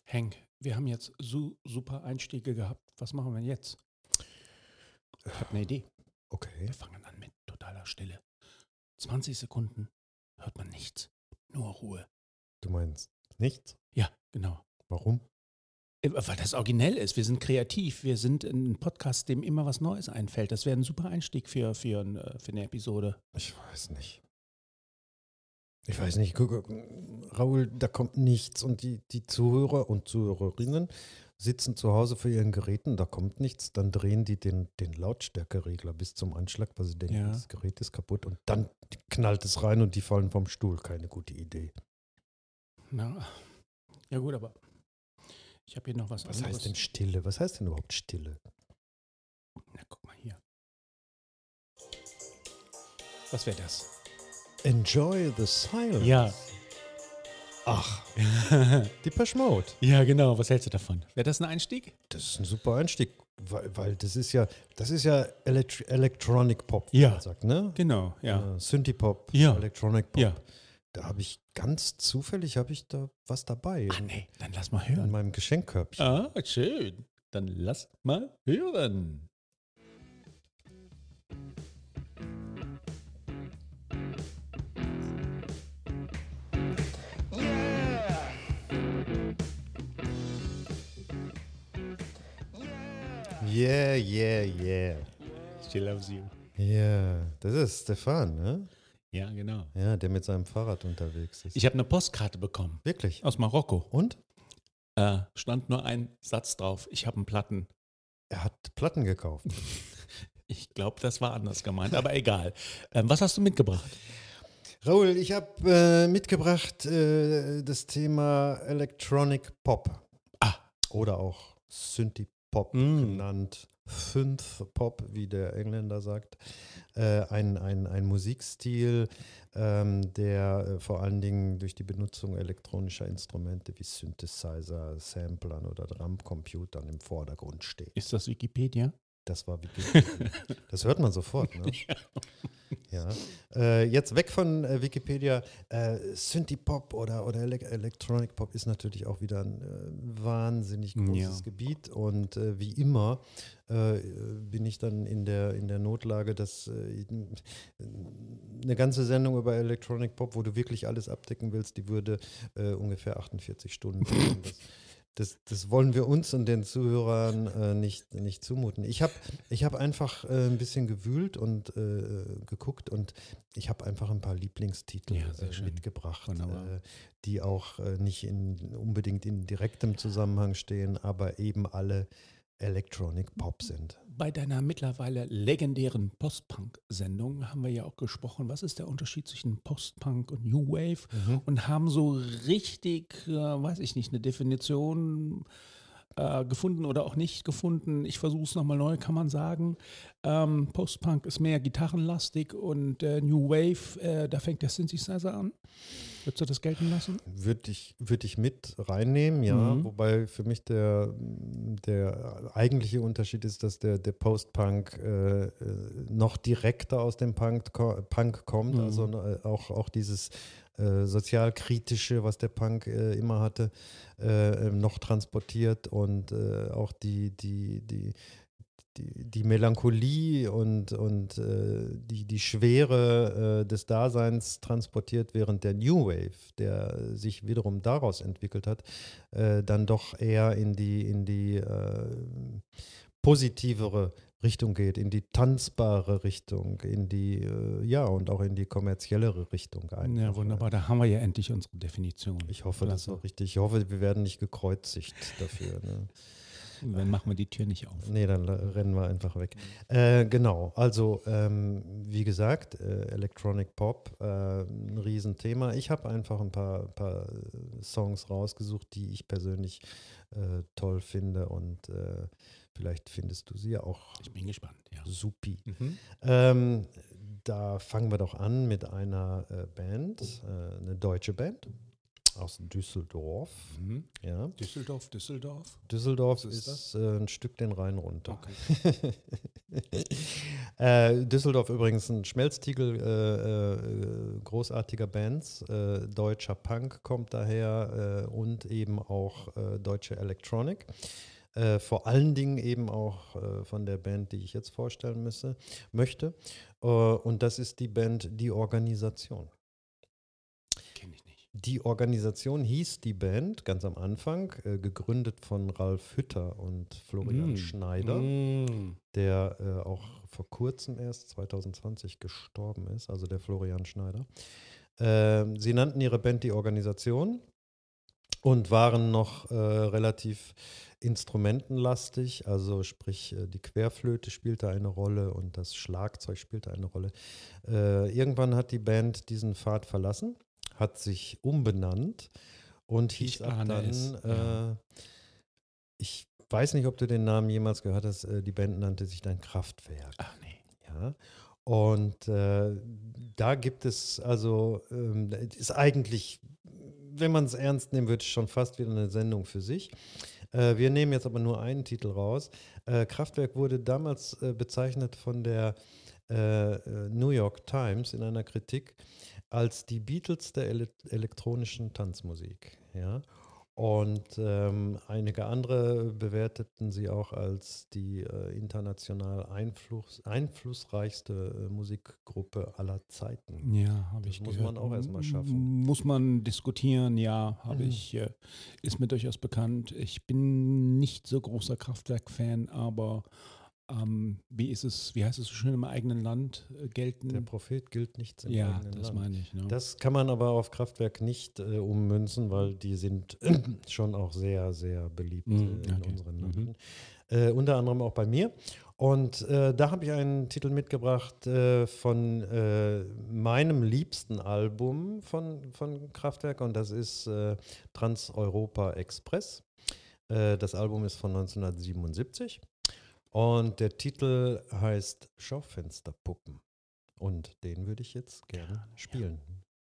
Hank, wir haben jetzt super Einstiege gehabt. Was machen wir jetzt? Ich habe eine Idee. Okay. Wir fangen an mit totaler Stille. 20 Sekunden hört man nichts. Nur Ruhe. Du meinst nichts? Ja, genau. Warum? Weil das originell ist. Wir sind kreativ. Wir sind ein Podcast, dem immer was Neues einfällt. Das wäre ein super Einstieg für eine Episode. Ich weiß nicht. Guck, Raoul, da kommt nichts. Und die Zuhörer und Zuhörerinnen sitzen zu Hause vor ihren Geräten, da kommt nichts. Dann drehen die den Lautstärkeregler bis zum Anschlag, weil sie denken, Ja. das Gerät ist kaputt. Und dann knallt es rein und die fallen vom Stuhl. Keine gute Idee. Na, ja gut, aber ich habe hier noch was Was anderes. heißt denn Stille? Was heißt denn überhaupt Stille? Na, guck mal hier. Was wäre das? Enjoy the silence. Ja. Ach, Depeche Mode. Ja, genau. Was hältst du davon? Wäre das ein Einstieg? Das ist ein super Einstieg, weil das ist ja Electronic Pop, wie Ja. man sagt, ne? Genau, ja. Synthie-Pop, Ja. Electronic Pop. Ja. Da habe ich ganz zufällig da was dabei Ach nee, dann lass mal in hören. meinem Geschenkkörbchen. Ah, schön. Dann lass mal hören. Yeah, yeah, yeah. She loves you. Ja, das ist Stefan, ne? Ja, genau. Ja, der mit seinem Fahrrad unterwegs ist. Ich habe eine Postkarte bekommen Wirklich? aus Marokko. Und? Stand nur ein Satz drauf. Ich habe einen Platten. Er hat Platten gekauft. Ich glaube, das war anders gemeint, aber egal. Was hast du mitgebracht? Raoul, ich habe mitgebracht das Thema Electronic Pop. Ah. Oder auch Synthie-Pop genannt. Synth-Pop, wie der Engländer sagt. Ein Musikstil, der vor allen Dingen durch die Benutzung elektronischer Instrumente wie Synthesizer, Samplern oder Drumcomputern im Vordergrund steht. Ist das Wikipedia? Das war Wikipedia. Das hört man sofort, ne? Ja. Jetzt weg von Wikipedia. Synthie-Pop oder Electronic Pop ist natürlich auch wieder ein wahnsinnig großes Gebiet. Und wie immer bin ich dann in der Notlage, dass eine ganze Sendung über Electronic Pop, wo du wirklich alles abdecken willst, die würde ungefähr 48 Stunden dauern. Das wollen wir uns und den Zuhörern nicht zumuten. Ich hab einfach ein bisschen gewühlt und geguckt und ich habe einfach ein paar Lieblingstitel mitgebracht, die auch nicht unbedingt in direktem Zusammenhang stehen, aber eben alle Electronic Pop sind. Bei deiner mittlerweile legendären Post-Punk-Sendung haben wir ja auch gesprochen, was ist der Unterschied zwischen Post-Punk und New Wave und haben so richtig, weiß ich nicht, eine Definition gefunden oder auch nicht gefunden. Ich versuche es nochmal neu, kann man sagen. Post-Punk ist mehr gitarrenlastig und New Wave, da fängt der Synthesizer an. Würdest du das gelten lassen? Würde ich mit reinnehmen, ja. Wobei für mich der eigentliche Unterschied ist, dass der Post-Punk noch direkter aus dem Punk kommt. Also auch dieses sozialkritische, was der Punk immer hatte, noch transportiert und auch die Melancholie und die Schwere des Daseins transportiert, während der New Wave, der sich wiederum daraus entwickelt hat, dann doch eher in die positivere Richtung geht, in die tanzbare Richtung, in die, und auch in die kommerziellere Richtung. Einfach. Ja, wunderbar, da haben wir ja endlich unsere Definition. Ich hoffe, das ist auch richtig. Ich hoffe, wir werden nicht gekreuzigt dafür. Ne? Dann machen wir die Tür nicht auf. Nee, dann rennen wir einfach weg. Genau, also wie gesagt, Electronic Pop, ein Riesenthema. Ich habe einfach ein paar Songs rausgesucht, die ich persönlich toll finde und vielleicht findest du sie ja auch. Ich bin gespannt, ja. Supi. Da fangen wir doch an mit einer Band, eine deutsche Band. Aus Düsseldorf. Ja. Düsseldorf. Düsseldorf ist ein Stück den Rhein runter. Okay. Düsseldorf übrigens ein Schmelztiegel großartiger Bands. Deutscher Punk kommt daher und eben auch deutsche Electronic. Vor allen Dingen eben auch von der Band, die ich jetzt vorstellen möchte. Und das ist die Band Die Organisation. Kenne ich nicht. Die Organisation hieß die Band ganz am Anfang, gegründet von Ralf Hütter und Florian Schneider, der auch vor kurzem erst 2020 gestorben ist, also der Florian Schneider. Sie nannten ihre Band Die Organisation und waren noch relativ instrumentenlastig, also sprich die Querflöte spielte eine Rolle und das Schlagzeug spielte eine Rolle. Irgendwann hat die Band diesen Pfad verlassen, hat sich umbenannt und hieß ich weiß nicht, ob du den Namen jemals gehört hast, die Band nannte sich dann Kraftwerk. Ach nee. Ja. Und da gibt es also, ist eigentlich, wenn man es ernst nehmen würde, schon fast wieder eine Sendung für sich. Wir nehmen jetzt aber nur einen Titel raus. Kraftwerk wurde damals bezeichnet von der New York Times in einer Kritik als die Beatles der elektronischen Tanzmusik. Ja? Und einige andere bewerteten sie auch als die international einflussreichste Musikgruppe aller Zeiten. Ja, habe ich Das muss gehört. man auch erstmal schaffen. Muss man diskutieren, ja, ist mir durchaus bekannt. Ich bin nicht so großer Kraftwerk-Fan, aber wie heißt es so schön, im eigenen Land gelten? Der Prophet gilt nichts im Ja, eigenen das Land. meine ich. Ne? Das kann man aber auf Kraftwerk nicht ummünzen, weil die sind schon auch sehr, sehr beliebt in unseren Landen. Unter anderem auch bei mir. Und da habe ich einen Titel mitgebracht von meinem liebsten Album von Kraftwerk und das ist Trans-Europa Express. Das Album ist von 1977 und der Titel heißt Schaufensterpuppen. Und den würde ich jetzt gerne spielen.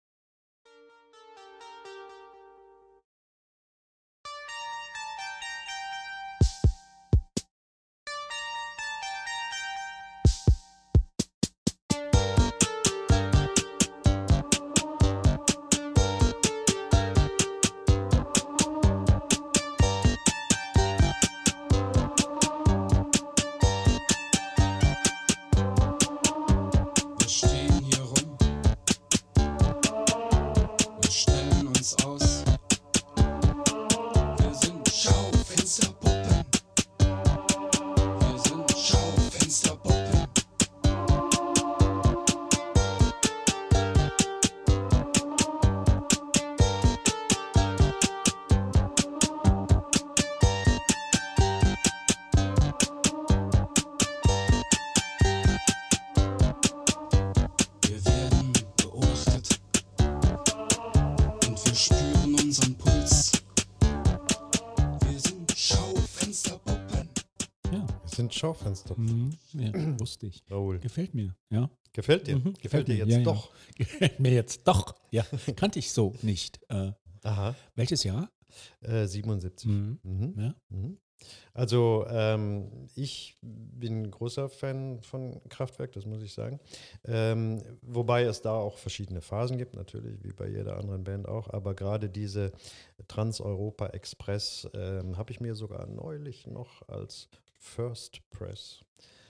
Schaufenster. Ja, wusste ich. Raoul. Gefällt mir, ja. Gefällt dir? Gefällt dir jetzt doch? Ja. Gefällt mir jetzt doch. Ja, kannte ich so nicht. Aha. Welches Jahr? 77. Ja. Also ich bin großer Fan von Kraftwerk, das muss ich sagen. Wobei es da auch verschiedene Phasen gibt, natürlich, wie bei jeder anderen Band auch. Aber gerade diese Trans-Europa Express habe ich mir sogar neulich noch als First Press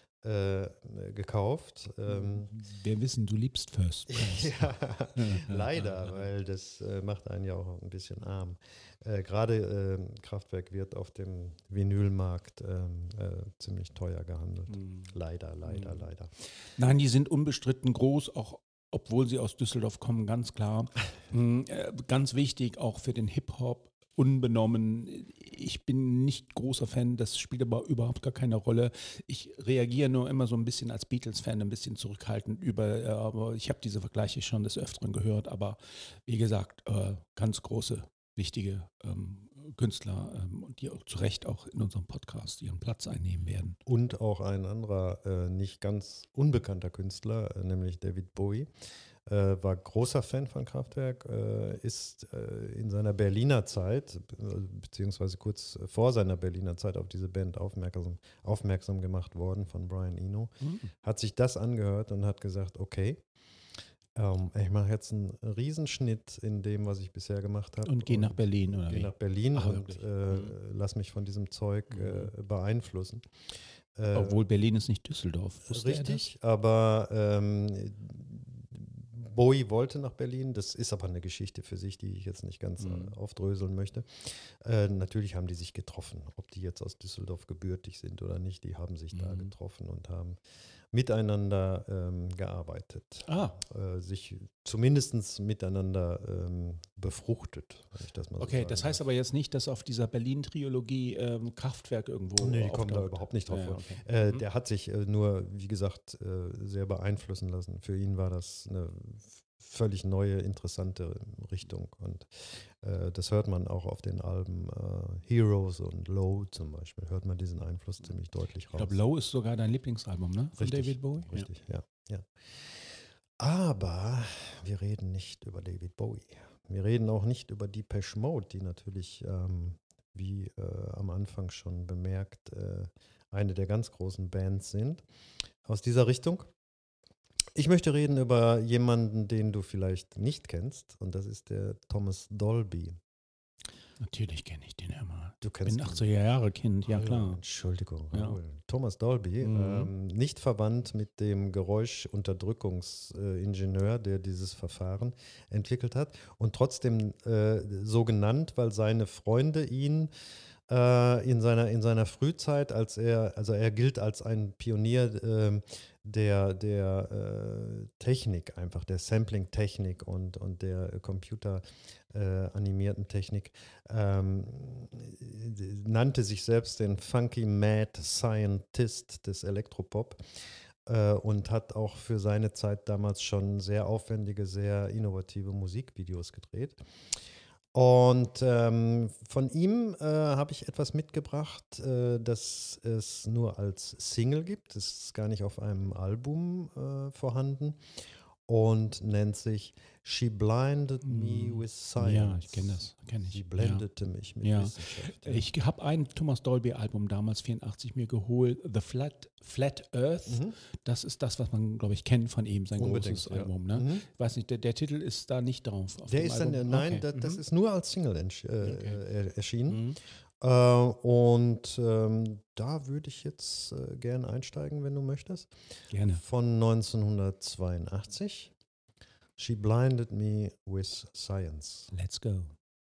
gekauft. Wir wissen, du liebst First Press. Ja, leider, weil das macht einen ja auch ein bisschen arm. Gerade Kraftwerk wird auf dem Vinylmarkt ziemlich teuer gehandelt. Leider. Nein, die sind unbestritten groß, auch obwohl sie aus Düsseldorf kommen, ganz klar. Ganz wichtig, auch für den Hip-Hop. Unbenommen. Ich bin nicht großer Fan, das spielt aber überhaupt gar keine Rolle. Ich reagiere nur immer so ein bisschen als Beatles-Fan, ein bisschen zurückhaltend aber ich habe diese Vergleiche schon des Öfteren gehört, aber wie gesagt, ganz große, wichtige Künstler, die auch zu Recht auch in unserem Podcast ihren Platz einnehmen werden. Und auch ein anderer, nicht ganz unbekannter Künstler, nämlich David Bowie. war großer Fan von Kraftwerk, ist in seiner Berliner Zeit, beziehungsweise kurz vor seiner Berliner Zeit auf diese Band aufmerksam gemacht worden von Brian Eno, hat sich das angehört und hat gesagt, okay, ich mache jetzt einen Riesenschnitt in dem, was ich bisher gemacht habe. Und gehe nach Berlin, oder wie? Gehe nach Berlin Ach, und lass mich von diesem Zeug beeinflussen. Obwohl Berlin ist nicht Düsseldorf. Richtig, aber Bowie wollte nach Berlin, das ist aber eine Geschichte für sich, die ich jetzt nicht ganz aufdröseln möchte. Natürlich haben die sich getroffen, ob die jetzt aus Düsseldorf gebürtig sind oder nicht, die haben sich da getroffen und haben miteinander gearbeitet. Sich zumindest miteinander befruchtet, wenn ich das mal so Okay, sagen das heißt darf. aber jetzt nicht, dass auf dieser Berlin-Triologie Kraftwerk irgendwo Nee, die auftaucht. kommen da überhaupt nicht drauf Ja, vor. okay. Der hat sich nur, wie gesagt, sehr beeinflussen lassen. Für ihn war das eine völlig neue, interessante Richtung. Und das hört man auch auf den Alben Heroes und Low zum Beispiel, hört man diesen Einfluss ziemlich deutlich raus. Ich glaube, Low ist sogar dein Lieblingsalbum, ne? Von Richtig, David Bowie? Richtig, ja. Aber wir reden nicht über David Bowie. Wir reden auch nicht über Depeche Mode, die natürlich, wie am Anfang schon bemerkt, eine der ganz großen Bands sind aus dieser Richtung. Ich möchte reden über jemanden, den du vielleicht nicht kennst, und das ist der Thomas Dolby. Natürlich kenne ich den ja mal. Du Ich kennst bin ihn. 80er-Jahre-Kind, ja Hallo, klar. Entschuldigung, Ja. Raoul. Thomas Dolby, nicht verwandt mit dem Geräuschunterdrückungsingenieur, der dieses Verfahren entwickelt hat, und trotzdem so genannt, weil seine Freunde ihn in seiner Frühzeit, er gilt als ein Pionier der Technik einfach, der Sampling-Technik und der computeranimierten Technik, nannte sich selbst den Funky Mad Scientist des Elektropop und hat auch für seine Zeit damals schon sehr aufwendige, sehr innovative Musikvideos gedreht. Und von ihm habe ich etwas mitgebracht, das es nur als Single gibt. Es ist gar nicht auf einem Album vorhanden und nennt sich She Blinded Me with Science. Ja, ich kenne das. Sie blendete mich mit Wissenschaft. Ich habe ein Thomas Dolby-Album damals 84 mir geholt, The Flat Earth. Das ist das, was man, glaube ich, kennt von ihm, sein großes Album. Ne? Ich weiß nicht, der Titel ist da nicht drauf. Auf Der dem ist Album. dann, nein, Okay. das ist nur als Single erschienen. Und da würde ich jetzt gerne einsteigen, wenn du möchtest. Gerne. Von 1982. She Blinded Me with Science. Let's go.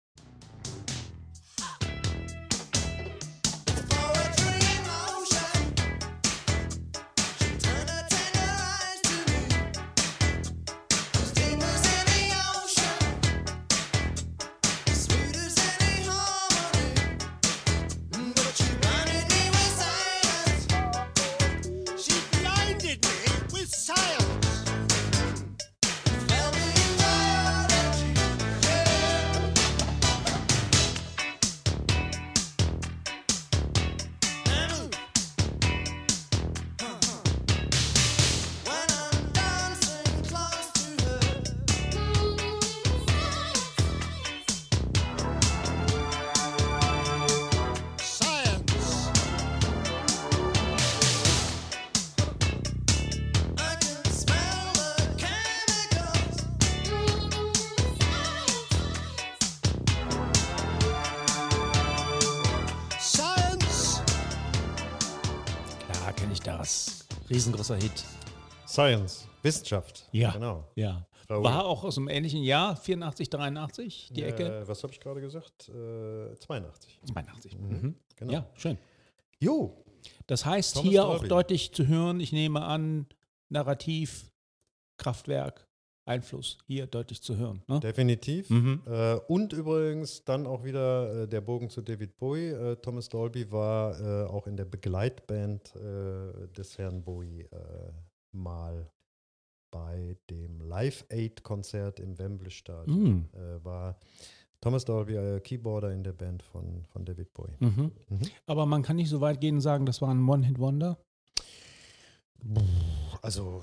Riesengroßer Hit. Science, Wissenschaft. Ja, genau. Ja. Raoul. War auch aus einem ähnlichen Jahr, 84, 83, die Ecke? Was habe ich gerade gesagt? 82. 82. Genau. Ja, schön. Jo. Das heißt, Thomas hier Dolby. auch deutlich zu hören, ich nehme an, Narrativ, Kraftwerk, Einfluss, hier deutlich zu hören. Ne? Definitiv. Und übrigens dann auch wieder der Bogen zu David Bowie. Thomas Dolby war auch in der Begleitband des Herrn Bowie mal bei dem Live-Aid-Konzert im Wembley-Stadion. War Thomas Dolby Keyboarder in der Band von David Bowie. Aber man kann nicht so weit gehen und sagen, das war ein One-Hit-Wonder? Also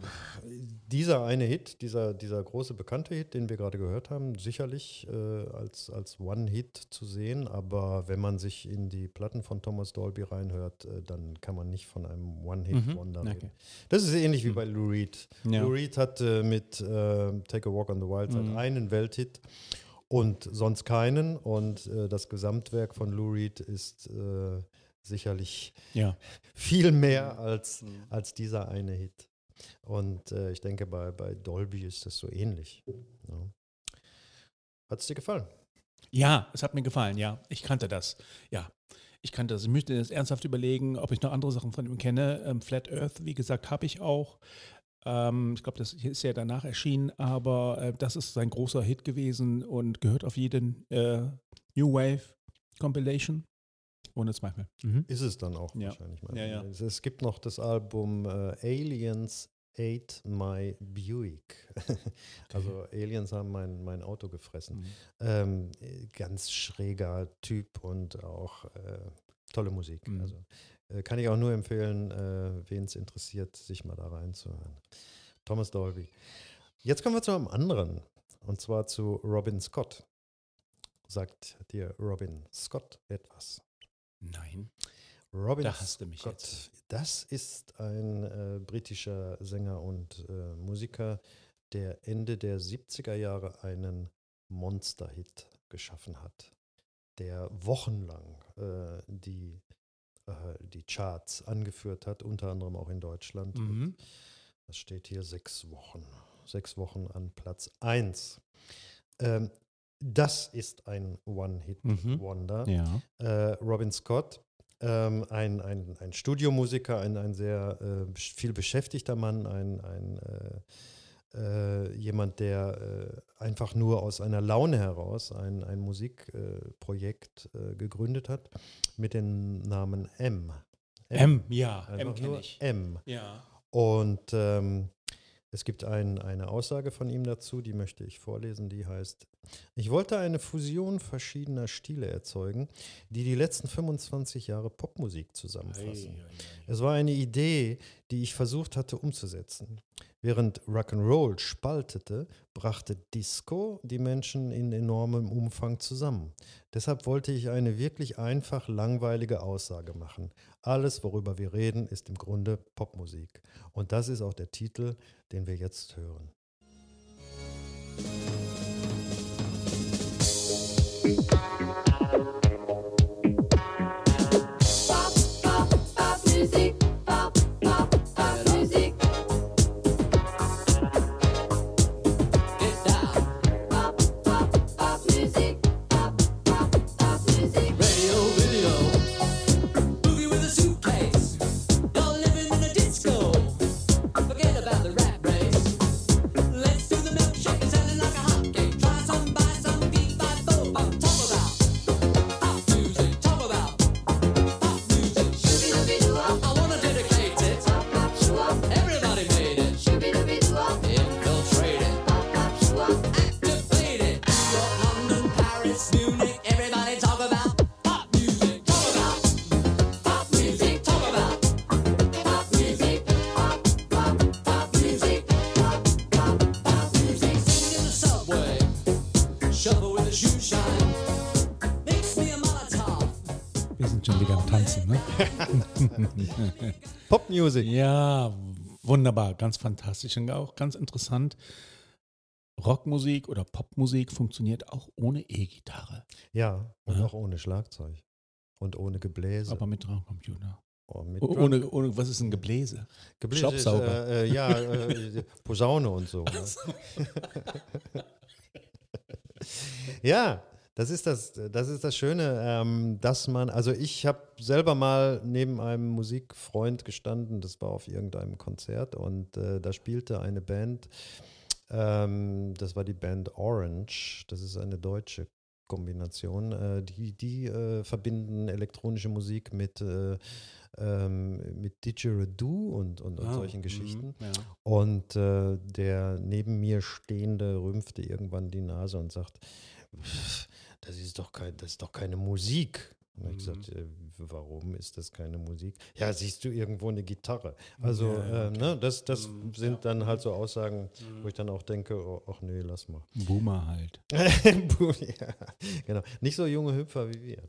Dieser eine Hit, dieser große bekannte Hit, den wir gerade gehört haben, sicherlich als One-Hit zu sehen, aber wenn man sich in die Platten von Thomas Dolby reinhört, dann kann man nicht von einem One-Hit-Wonder reden. Das ist ähnlich wie bei Lou Reed. Ja. Lou Reed hatte mit Take a Walk on the Wild Side einen Welthit und sonst keinen, und das Gesamtwerk von Lou Reed ist sicherlich viel mehr als dieser eine Hit. Und ich denke, bei Dolby ist das so ähnlich. Ja. Hat es dir gefallen? Ja, es hat mir gefallen, ja. Ich kannte das. Ja, ich kannte das. Ich müsste jetzt ernsthaft überlegen, ob ich noch andere Sachen von ihm kenne. Flat Earth, wie gesagt, habe ich auch. Ich glaube, das ist ja danach erschienen, aber das ist sein großer Hit gewesen und gehört auf jeden New Wave Compilation. Ohne Zweifel. Ist es dann auch wahrscheinlich. Ja. Es gibt noch das Album Aliens Ate My Buick. Also Aliens haben mein Auto gefressen. Ganz schräger Typ und auch tolle Musik. Also kann ich auch nur empfehlen, wen es interessiert, sich mal da reinzuhören. Thomas Dolby. Jetzt kommen wir zu einem anderen, und zwar zu Robin Scott. Sagt dir Robin Scott etwas? Nein. Robin da hast du mich Scott, jetzt. Das ist ein britischer Sänger und Musiker, der Ende der 70er Jahre einen Monster-Hit geschaffen hat, der wochenlang die Charts angeführt hat, unter anderem auch in Deutschland. Das steht hier 6 Wochen. 6 Wochen an Platz 1. Das ist ein One-Hit-Wonder. Ja. Robin Scott, ein Studiomusiker, ein sehr viel beschäftigter Mann, jemand, der einfach nur aus einer Laune heraus ein Musikprojekt gegründet hat mit dem Namen M. M kenne ich. M. Ja. Und es gibt eine Aussage von ihm dazu, die möchte ich vorlesen, die heißt: Ich wollte eine Fusion verschiedener Stile erzeugen, die letzten 25 Jahre Popmusik zusammenfassen. Es war eine Idee, die ich versucht hatte umzusetzen. Während Rock'n'Roll spaltete, brachte Disco die Menschen in enormem Umfang zusammen. Deshalb wollte ich eine wirklich einfach langweilige Aussage machen. Alles, worüber wir reden, ist im Grunde Popmusik. Und das ist auch der Titel, den wir jetzt hören. Popmusik. Ja, wunderbar, ganz fantastisch und auch ganz interessant. Rockmusik oder Popmusik funktioniert auch ohne E-Gitarre. Ja, und auch ohne Schlagzeug. Und ohne Gebläse. Aber mit Drumcomputer. Oh, ohne, was ist ein Gebläse? Staubsauger. Posaune und so. Ne? Ja, das ist das Schöne, dass man, also ich habe selber mal neben einem Musikfreund gestanden, das war auf irgendeinem Konzert, und da spielte eine Band, das war die Band Orange, das ist eine deutsche Kombination, die verbinden elektronische Musik mit Didgeridoo und solchen Geschichten. Ja. Und der neben mir Stehende rümpfte irgendwann die Nase und sagt: Das ist doch keine Musik. Und dann habe ich gesagt, warum ist das keine Musik? Ja, siehst du irgendwo eine Gitarre? Also, okay. Das sind dann halt so Aussagen, wo ich dann auch denke, oh, ach nee, lass mal. Boomer halt. Ja, genau. Nicht so junge Hüpfer wie wir.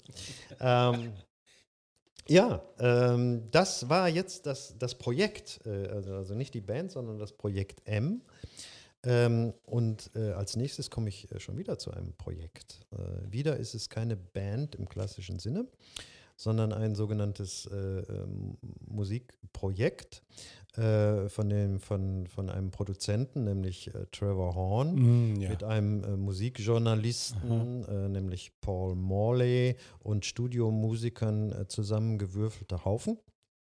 Das war jetzt das Projekt, also nicht die Band, sondern das Projekt M. Und als nächstes komme ich schon wieder zu einem Projekt. Wieder ist es keine Band im klassischen Sinne, sondern ein sogenanntes Musikprojekt von einem Produzenten, nämlich Trevor Horn, mit einem Musikjournalisten, nämlich Paul Morley, und Studiomusikern zusammengewürfelter Haufen,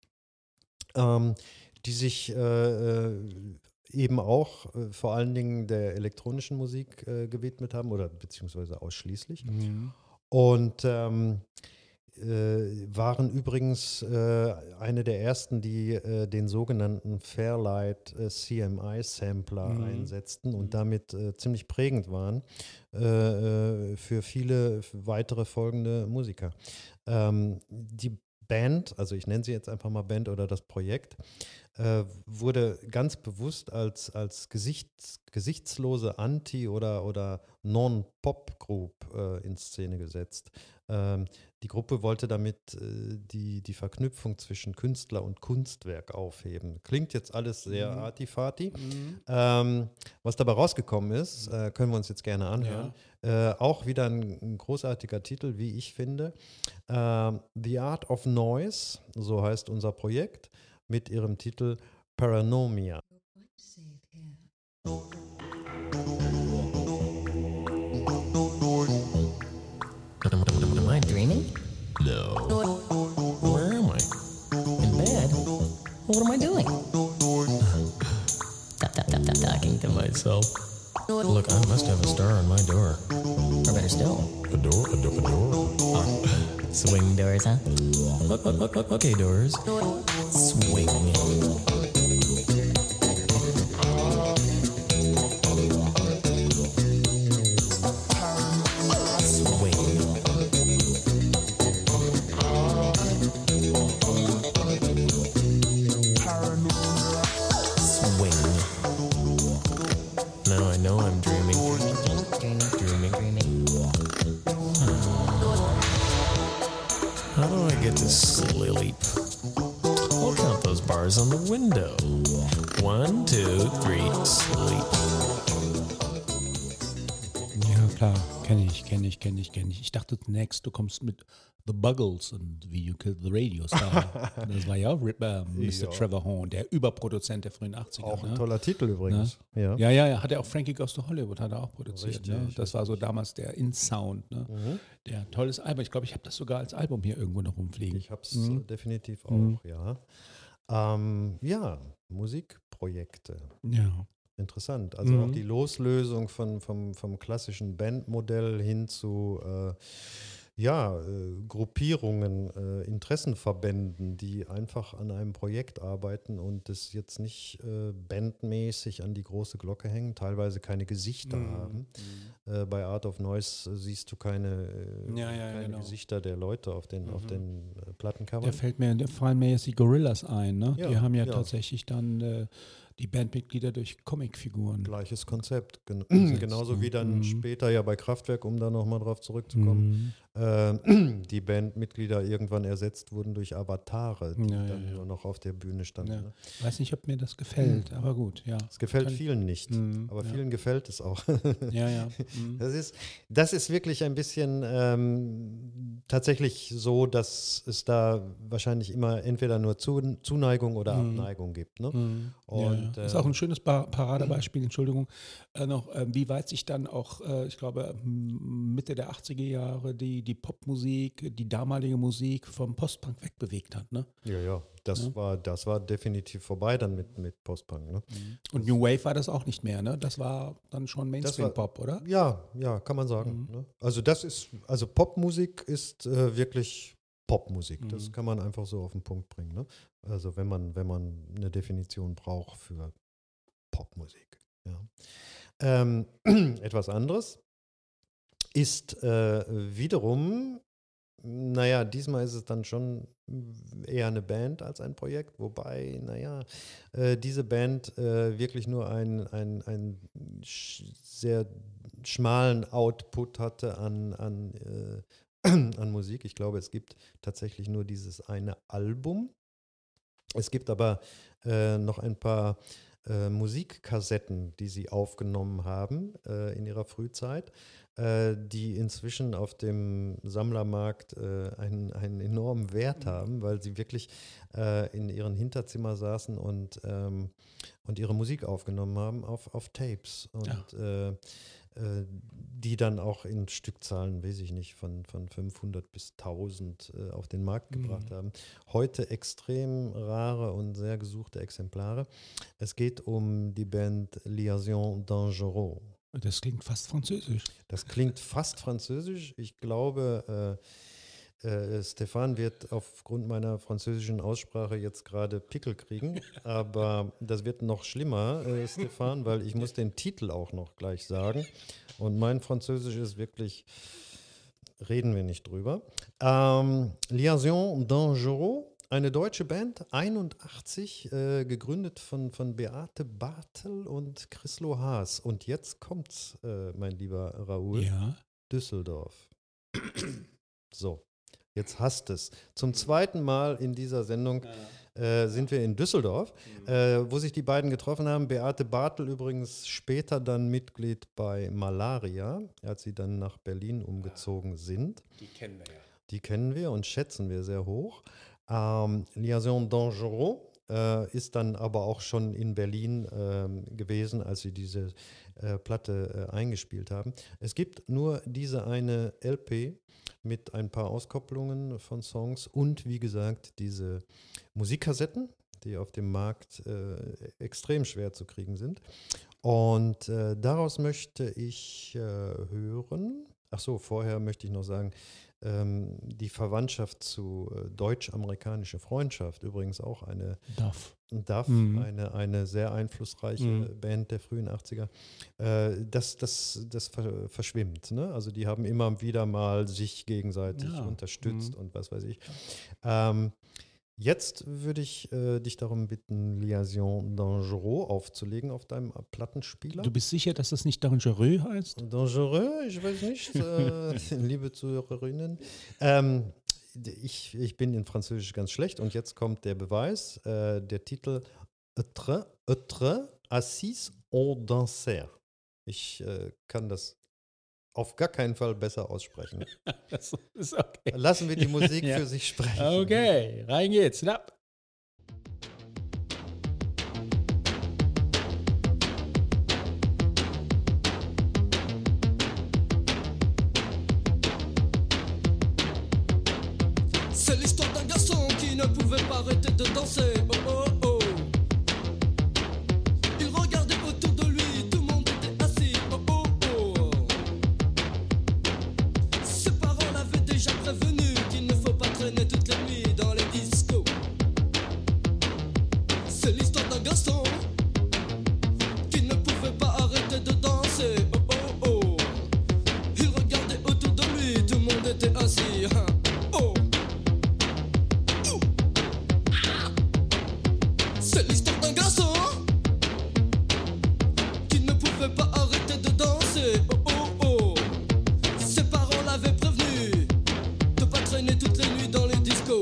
die sich eben auch vor allen Dingen der elektronischen Musik gewidmet haben, oder beziehungsweise ausschließlich. Und waren übrigens eine der ersten, die den sogenannten Fairlight CMI-Sampler einsetzten und damit ziemlich prägend waren für viele weitere folgende Musiker. Die Band, also ich nenne sie jetzt einfach mal Band oder das Projekt, wurde ganz bewusst als gesichtslose Anti- oder Non-Pop-Group in Szene gesetzt. Die Gruppe wollte damit die Verknüpfung zwischen Künstler und Kunstwerk aufheben. Klingt jetzt alles sehr artifati. Was dabei rausgekommen ist, können wir uns jetzt gerne anhören. Ja. Auch wieder ein großartiger Titel, wie ich finde. The Art of Noise, so heißt unser Projekt, mit ihrem Titel Paranomia. Am I dreaming? No. Where am I? In bed? What am I doing? Talking to myself. Look, I must have a star on my door. Or better still, a door? Swing doors, huh? Okay, doors. Swing. How do I get to sleep? I'll count those bars on the window. 1, 2, 3, sleep. Ja, klar, kenne ich. Ich dachte zunächst, du kommst mit The Buggles und Wie You Killed the Radio Star. Das war ja auch Mr. Trevor Horn, der Überproduzent der frühen 80er. Auch ein toller Titel übrigens. Ne? Ja, hat er auch Frankie Goes to Hollywood, hat er auch produziert. Richtig, ne? Das war so damals der In-Sound. Ne? Der tolles Album. Ich glaube, ich habe das sogar als Album hier irgendwo noch rumfliegen. Ich habe es definitiv auch, ja. Musikprojekte. Ja. Interessant. Also auch die Loslösung vom klassischen Bandmodell hin zu Gruppierungen, Interessenverbänden, die einfach an einem Projekt arbeiten und das jetzt nicht bandmäßig an die große Glocke hängen, teilweise keine Gesichter haben. Bei Art of Noise siehst du keine genau. Gesichter der Leute auf den Plattencovern. Da fallen mir jetzt die Gorillas ein, ne? Die haben ja tatsächlich dann die Bandmitglieder durch Comicfiguren. Gleiches Konzept. Genauso wie dann später ja bei Kraftwerk, um da nochmal drauf zurückzukommen, die Bandmitglieder irgendwann ersetzt wurden durch Avatare, die dann nur noch auf der Bühne standen. Ja. Ne? Weiß nicht, ob mir das gefällt, aber gut, ja. Es gefällt vielen nicht, aber vielen gefällt es auch. Ja. Das ist wirklich ein bisschen tatsächlich so, dass es da wahrscheinlich immer entweder nur Zuneigung oder Abneigung gibt. Ne? Und, das ist auch ein schönes Paradebeispiel, Entschuldigung, noch, wie weit sich dann auch, ich glaube, Mitte der 80er Jahre die Popmusik, die damalige Musik vom Postpunk wegbewegt hat. Ne? Ja. Das war definitiv vorbei dann mit Postpunk. Ne? Und New Wave war das auch nicht mehr, ne? Das war dann schon Mainstream-Pop, oder? Ja, kann man sagen. Ne? Also Popmusik ist wirklich Popmusik. Das kann man einfach so auf den Punkt bringen. Ne? Also wenn man eine Definition braucht für Popmusik. Ja. Etwas anderes ist wiederum Naja, diesmal ist es dann schon eher eine Band als ein Projekt, wobei, diese Band wirklich nur einen sehr schmalen Output hatte an Musik. Ich glaube, es gibt tatsächlich nur dieses eine Album. Es gibt aber noch ein paar Musikkassetten, die sie aufgenommen haben in ihrer Frühzeit, die inzwischen auf dem Sammlermarkt einen enormen Wert haben, weil sie wirklich in ihren Hinterzimmer saßen und ihre Musik aufgenommen haben auf Tapes. Und die dann auch in Stückzahlen, weiß ich nicht, von 500 bis 1000 auf den Markt gebracht haben. Heute extrem rare und sehr gesuchte Exemplare. Es geht um die Band Liaison Dangereux. Das klingt fast französisch. Das klingt fast französisch. Ich glaube, Stefan wird aufgrund meiner französischen Aussprache jetzt gerade Pickel kriegen, aber das wird noch schlimmer, Stefan, weil ich muss den Titel auch noch gleich sagen und mein Französisch ist wirklich, reden wir nicht drüber. Liaison Dangereux, eine deutsche Band, 81, gegründet von Beate Bartel und Chrislo Haas. Und jetzt kommt's, mein lieber Raoul, Düsseldorf. So. Jetzt hast es. Zum zweiten Mal in dieser Sendung sind wir in Düsseldorf, wo sich die beiden getroffen haben. Beate Bartel übrigens später dann Mitglied bei Malaria, als sie dann nach Berlin umgezogen sind. Die kennen wir ja. Die kennen wir und schätzen wir sehr hoch. Liaison Dangereux ist dann aber auch schon in Berlin gewesen, als sie diese Platte eingespielt haben. Es gibt nur diese eine LP mit ein paar Auskopplungen von Songs und wie gesagt diese Musikkassetten, die auf dem Markt extrem schwer zu kriegen sind. Und daraus möchte ich hören. Ach so, vorher möchte ich noch sagen, die Verwandtschaft zu deutsch-amerikanische Freundschaft, übrigens auch eine DAF, eine sehr einflussreiche Band der frühen 80er, das verschwimmt. Ne? Also die haben immer wieder mal sich gegenseitig unterstützt und was weiß ich. Jetzt würde ich dich darum bitten, Liaison Dangereux aufzulegen auf deinem Plattenspieler. Du bist sicher, dass das nicht Dangereux heißt? Dangereux, ich weiß nicht, liebe Zuhörerinnen. Ich bin in Französisch ganz schlecht und jetzt kommt der Beweis. Der Titel Être assis au danser. Ich kann das auf gar keinen Fall besser aussprechen. Das ist okay. Lassen wir die Musik für sich sprechen. Okay, rein geht's. Ab. C'est l'histoire d'un garçon qui ne pouvait pas arrêter de danser. Oh oh oh. Il regardait autour de lui, tout le monde était assis. Oh oh oh. Ses parents l'avaient déjà prévenu qu'il ne faut pas traîner toutes les nuits dans les discos. C'est l'histoire d'un garçon qui ne pouvait pas arrêter de danser. Oh oh oh. Il regardait autour de lui, tout le monde était assis. Oh. C'est l'histoire d'un garçon qui ne pouvait pas arrêter de danser. Oh oh oh. Ses parents l'avaient prévenu de pas traîner toutes les nuits dans les discos.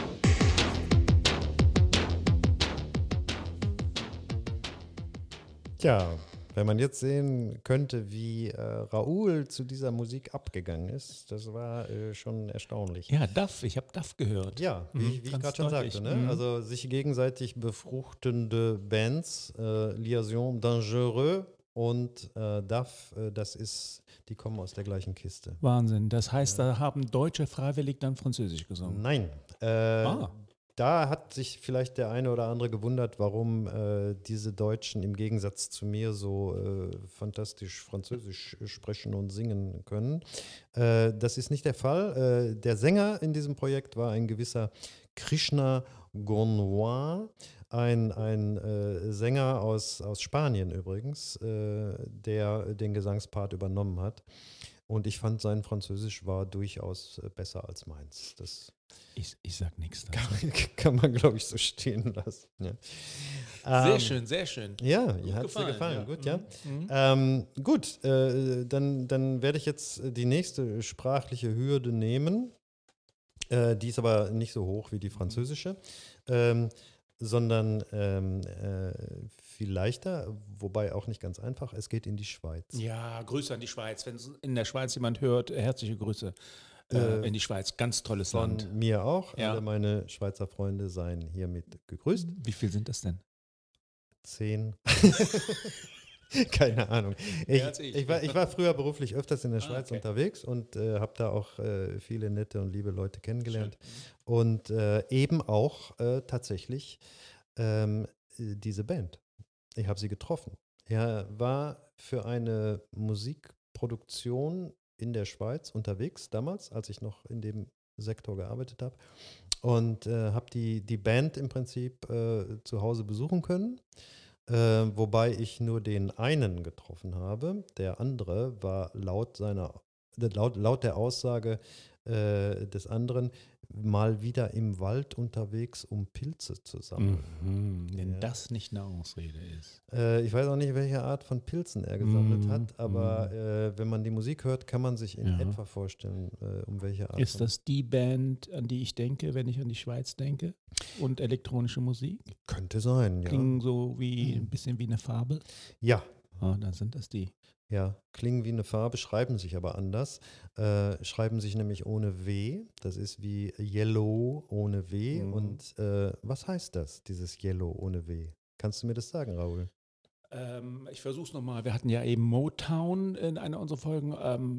Tja, wenn man jetzt sehen könnte, wie Raoul zu dieser Musik abgegangen ist, das war schon erstaunlich. Ja, DAF, ich habe DAF gehört. Ja, wie ich gerade schon sagte, ne? Also sich gegenseitig befruchtende Bands, Liaison Dangereux und DAF, die kommen aus der gleichen Kiste. Wahnsinn, das heißt, da haben Deutsche freiwillig dann Französisch gesungen? Nein, da hat sich vielleicht der eine oder andere gewundert, warum diese Deutschen im Gegensatz zu mir so fantastisch Französisch sprechen und singen können. Das ist nicht der Fall. Der Sänger in diesem Projekt war ein gewisser Krishna Gournois, ein Sänger aus Spanien übrigens, der den Gesangspart übernommen hat. Und ich fand, sein Französisch war durchaus besser als meins. Das Ich sag nichts dazu. kann man, glaube ich, so stehen lassen. Ja. Sehr schön, sehr schön. Ja, mir hat es gefallen. Ja. Gut, ja. Mhm. Gut, dann werde ich jetzt die nächste sprachliche Hürde nehmen. Die ist aber nicht so hoch wie die französische, sondern viel leichter, wobei auch nicht ganz einfach. Es geht in die Schweiz. Ja, Grüße an die Schweiz. Wenn in der Schweiz jemand hört, herzliche Grüße in die Schweiz. Ganz tolles Von Land. mir auch. Ja. Alle meine Schweizer Freunde seien hiermit gegrüßt. Wie viel sind das denn? 10. Keine Ahnung. Mehr als ich. Ich war früher beruflich öfters in der Schweiz okay. unterwegs und habe da auch viele nette und liebe Leute kennengelernt. Schön. Und eben auch tatsächlich diese Band. Ich habe sie getroffen. Er war für eine Musikproduktion in der Schweiz unterwegs, damals, als ich noch in dem Sektor gearbeitet habe. Und habe die Band im Prinzip zu Hause besuchen können. Wobei ich nur den einen getroffen habe. Der andere war laut der Aussage des anderen mal wieder im Wald unterwegs, um Pilze zu sammeln. Wenn das nicht eine Ausrede ist. Ich weiß auch nicht, welche Art von Pilzen er gesammelt hat, aber wenn man die Musik hört, kann man sich in etwa vorstellen, um welche Art. Ist das die Band, an die ich denke, wenn ich an die Schweiz denke? Und elektronische Musik? Könnte sein, ja. Klingen so wie ein bisschen wie eine Farbe? Ja. Dann sind das die. Ja, klingen wie eine Farbe, schreiben sich aber anders. Schreiben sich nämlich ohne W. Das ist wie Yellow ohne W. Und was heißt das, dieses Yellow ohne W? Kannst du mir das sagen, Raoul? Ich versuche es nochmal. Wir hatten ja eben Motown in einer unserer Folgen.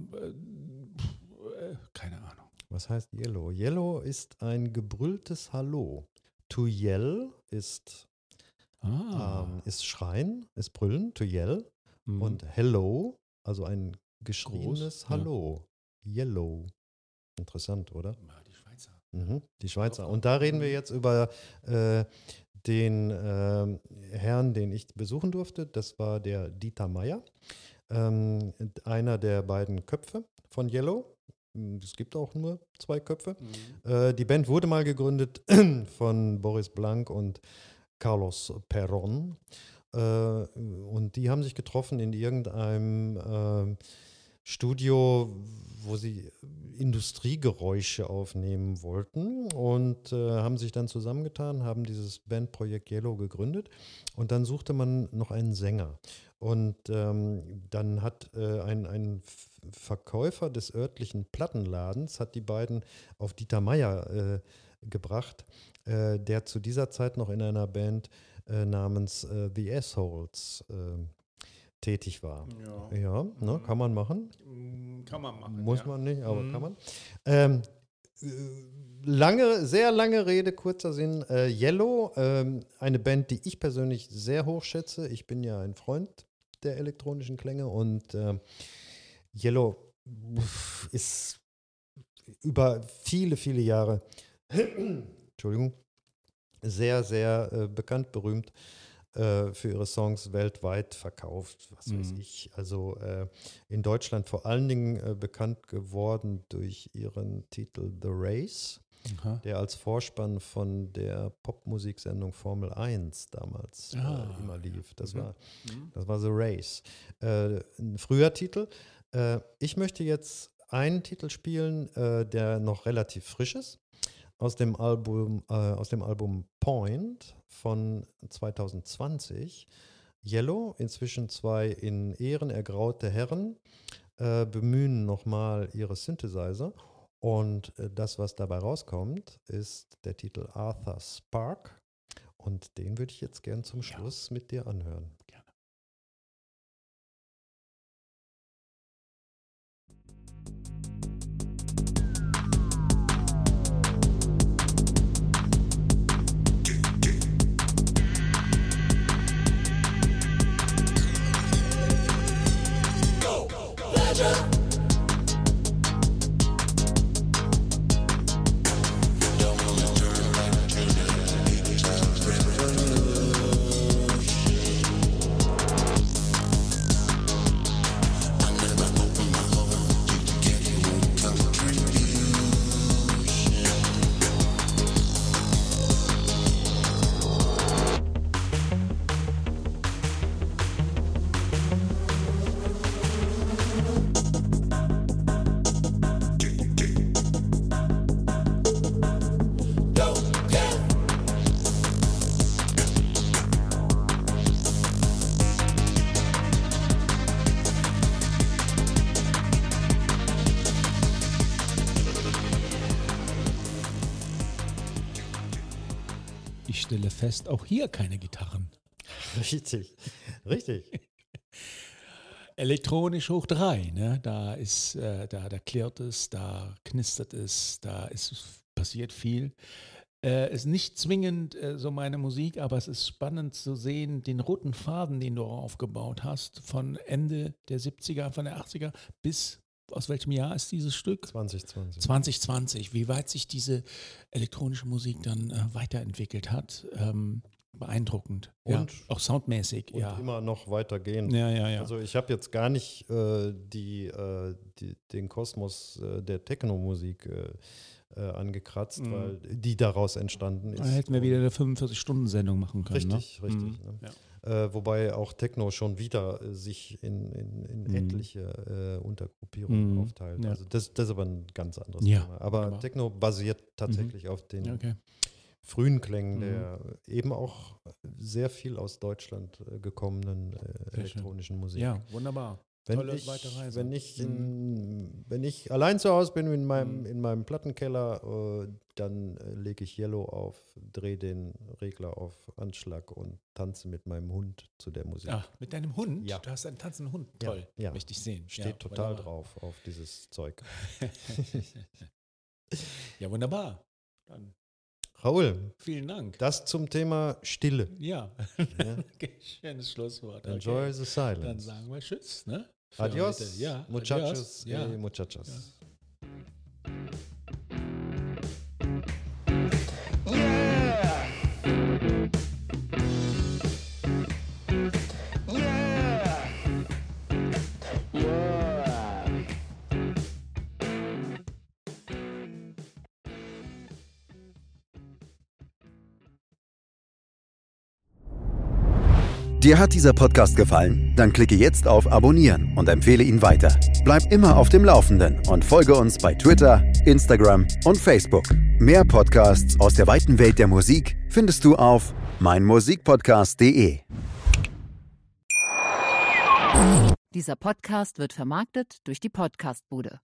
Keine Ahnung. Was heißt Yellow? Yellow ist ein gebrülltes Hallo. To yell ist schreien, ist brüllen, to yell. Und hello, also ein geschriebenes Hallo. Yellow. Interessant, oder? Die Schweizer. Die Schweizer. Und da reden wir jetzt über den Herrn, den ich besuchen durfte. Das war der Dieter Meier, einer der beiden Köpfe von Yellow. Es gibt auch nur 2 Köpfe. Die Band wurde mal gegründet von Boris Blank und Carlos Perron. Und die haben sich getroffen in irgendeinem Studio, wo sie Industriegeräusche aufnehmen wollten und haben sich dann zusammengetan, haben dieses Bandprojekt Yellow gegründet und dann suchte man noch einen Sänger. Und dann hat ein Verkäufer des örtlichen Plattenladens hat die beiden auf Dieter Meier gebracht, der zu dieser Zeit noch in einer Band namens The Assholes tätig war. Ja, ne, kann man machen. Kann man machen. Muss man nicht, aber kann man. Sehr lange Rede, kurzer Sinn. Yellow, eine Band, die ich persönlich sehr hoch schätze. Ich bin ja ein Freund der elektronischen Klänge und Yellow ist über viele, viele Jahre Entschuldigung, sehr, sehr bekannt, berühmt für ihre Songs weltweit verkauft, was weiß ich. Also in Deutschland vor allen Dingen bekannt geworden durch ihren Titel The Race, der als Vorspann von der Popmusiksendung Formel 1 damals immer lief. Das war The Race. Ein früher Titel. Ich möchte jetzt einen Titel spielen, der noch relativ frisch ist. Aus dem Album Point von 2020. Yellow, inzwischen 2 in Ehren ergraute Herren, bemühen nochmal ihre Synthesizer. Und das, was dabei rauskommt, ist der Titel Arthur Spark. Und den würde ich jetzt gern zum Schluss mit dir anhören. Gerne. Ich stelle fest, auch hier keine Gitarren. Richtig. Elektronisch hoch 3, ne? Da ist, da klirrt es, da knistert es, passiert viel. Ist nicht zwingend so meine Musik, aber es ist spannend zu sehen, den roten Faden, den du aufgebaut hast, von Ende der 70er, von der 80er bis, aus welchem Jahr ist dieses Stück? 2020. 2020, wie weit sich diese elektronische Musik dann weiterentwickelt hat. Beeindruckend. Und ja, auch soundmäßig. Und immer noch weitergehend. Ja. Also ich habe jetzt gar nicht den Kosmos der Techno-Musik angekratzt, weil die daraus entstanden ist. Da hätten wir wieder eine 45-Stunden-Sendung machen können. Richtig. Ne? Ja. Wobei auch Techno schon wieder sich in etliche Untergruppierungen aufteilt. Ja. Also das ist aber ein ganz anderes Thema. Aber Techno basiert tatsächlich auf den frühen Klängen der eben auch sehr viel aus Deutschland gekommenen elektronischen Musik. Ja, wunderbar. Wenn ich allein zu Hause bin in meinem Plattenkeller, dann lege ich Yellow auf, drehe den Regler auf Anschlag und tanze mit meinem Hund zu der Musik. Ach, mit deinem Hund? Ja. Du hast einen tanzenden Hund. Toll. Ja. Möchte ich sehen. Steht total drauf auf dieses Zeug. Ja, wunderbar. Dann Raoul, vielen Dank. Das zum Thema Stille. Ja. Schönes Schlusswort. Okay. Enjoy the silence. Dann sagen wir Tschüss. Ne? Adios, ja, muchachos adios. Muchachas. Ja. Dir hat dieser Podcast gefallen? Dann klicke jetzt auf Abonnieren und empfehle ihn weiter. Bleib immer auf dem Laufenden und folge uns bei Twitter, Instagram und Facebook. Mehr Podcasts aus der weiten Welt der Musik findest du auf meinmusikpodcast.de. Dieser Podcast wird vermarktet durch die Podcastbude.